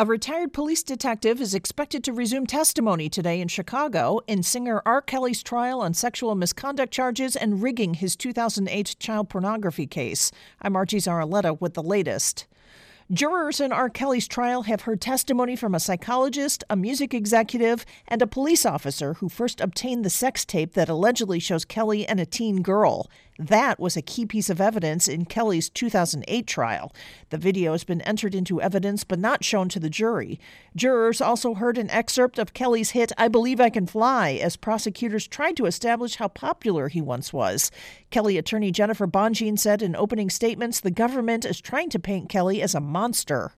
A retired police detective is expected to resume testimony today in Chicago in singer R. Kelly's trial on sexual misconduct charges and rigging his 2008 child pornography case. I'm Margie Zaraletta with the latest. Jurors in R. Kelly's trial have heard testimony from a psychologist, a music executive, and a police officer who first obtained the sex tape that allegedly shows Kelly and a teen girl. That was a key piece of evidence in Kelly's 2008 trial. The video has been entered into evidence but not shown to the jury. Jurors also heard an excerpt of Kelly's hit I Believe I Can Fly as prosecutors tried to establish how popular he once was. Kelly attorney Jennifer Bonjean said in opening statements the government is trying to paint Kelly as a monster.